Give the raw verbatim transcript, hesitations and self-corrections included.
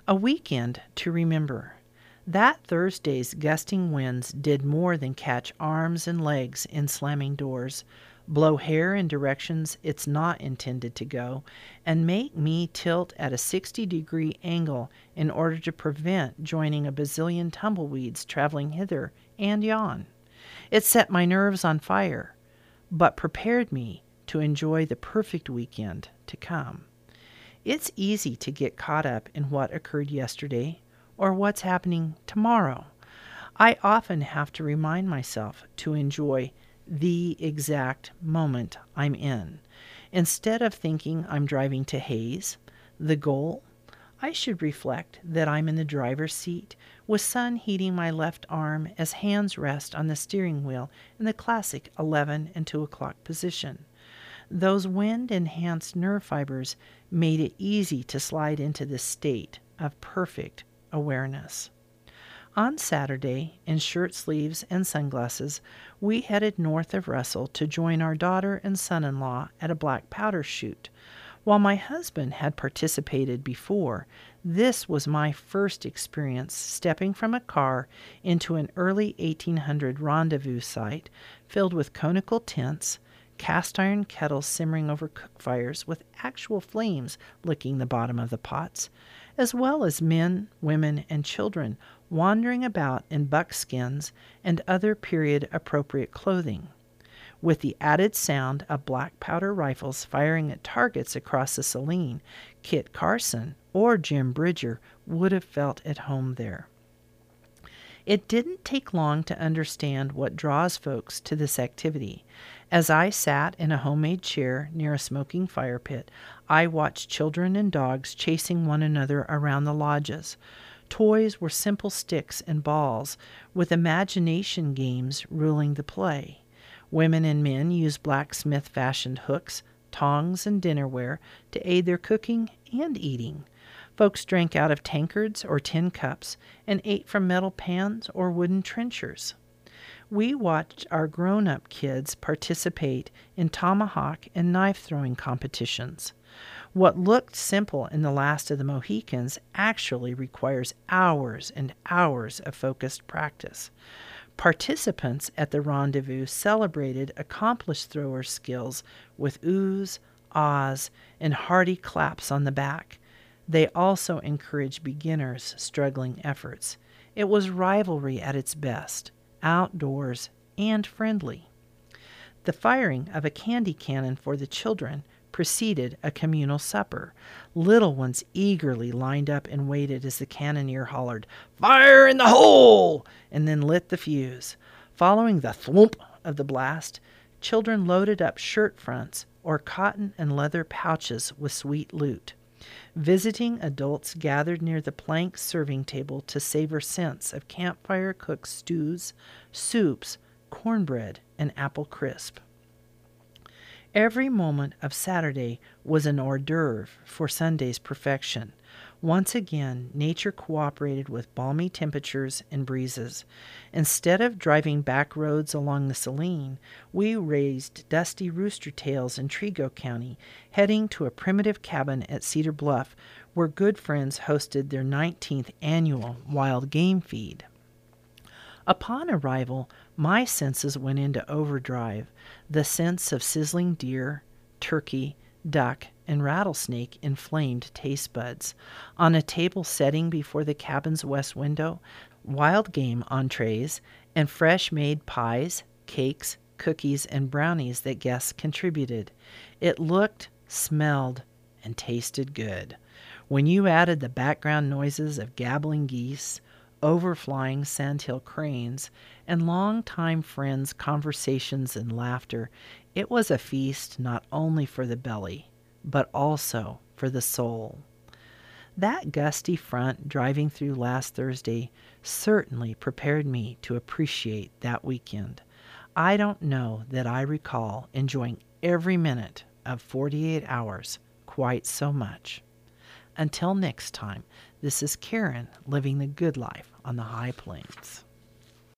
A weekend to remember. That Thursday's gusting winds did more than catch arms and legs in slamming doors, blow hair in directions it's not intended to go, and make me tilt at a sixty degree angle in order to prevent joining a bazillion tumbleweeds traveling hither and yon. It set my nerves on fire, but prepared me to enjoy the perfect weekend to come. It's easy to get caught up in what occurred yesterday or what's happening tomorrow. I often have to remind myself to enjoy the exact moment I'm in. Instead of thinking I'm driving to Hayes, the goal, I should reflect that I'm in the driver's seat with sun heating my left arm as hands rest on the steering wheel in the classic eleven and two o'clock position. Those wind-enhanced nerve fibers made it easy to slide into this state of perfect awareness. On Saturday, in shirt sleeves and sunglasses, we headed north of Russell to join our daughter and son-in-law at a black powder shoot. While my husband had participated before, this was my first experience stepping from a car into an early eighteen hundred rendezvous site filled with conical tents, cast iron kettles simmering over cook fires with actual flames licking the bottom of the pots, as well as men, women, and children wandering about in buckskins and other period-appropriate clothing, with the added sound of black powder rifles firing at targets across the Saline. Kit Carson or Jim Bridger would have felt at home there. It didn't take long to understand what draws folks to this activity. As I sat in a homemade chair near a smoking fire pit, I watched children and dogs chasing one another around the lodges. Toys were simple sticks and balls, with imagination games ruling the play. Women and men used blacksmith-fashioned hooks, tongs, and dinnerware to aid their cooking and eating. Folks drank out of tankards or tin cups and ate from metal pans or wooden trenchers. We watched our grown-up kids participate in tomahawk and knife-throwing competitions. What looked simple in The Last of the Mohicans actually requires hours and hours of focused practice. Participants at the rendezvous celebrated accomplished throwers' skills with oohs, ahs, and hearty claps on the back. They also encouraged beginners' struggling efforts. It was rivalry at its best, outdoors and friendly. The firing of a candy cannon for the children preceded a communal supper. Little ones eagerly lined up and waited as the cannoneer hollered, "Fire in the hole!" and then lit the fuse. Following the thwomp of the blast, children loaded up shirt fronts or cotton and leather pouches with sweet loot. Visiting adults gathered near the plank serving table to savor scents of campfire-cooked stews, soups, cornbread, and apple crisp. Every moment of Saturday was an hors d'oeuvre for Sunday's perfection. Once again, nature cooperated with balmy temperatures and breezes. Instead of driving back roads along the Saline, we raised dusty rooster tails in Trego County, heading to a primitive cabin at Cedar Bluff, where good friends hosted their nineteenth annual wild game feed. Upon arrival, my senses went into overdrive. The sense of sizzling deer, turkey, duck, and rattlesnake inflamed taste buds. On a table setting before the cabin's west window, wild game entrees and fresh-made pies, cakes, cookies, and brownies that guests contributed. It looked, smelled, and tasted good. When you added the background noises of gabbling geese, overflying sandhill cranes, and long-time friends' conversations and laughter, it was a feast not only for the belly, but also for the soul. That gusty front driving through last Thursday certainly prepared me to appreciate that weekend. I don't know that I recall enjoying every minute of forty-eight hours quite so much. Until next time, this is Karen living the good life on the high plains.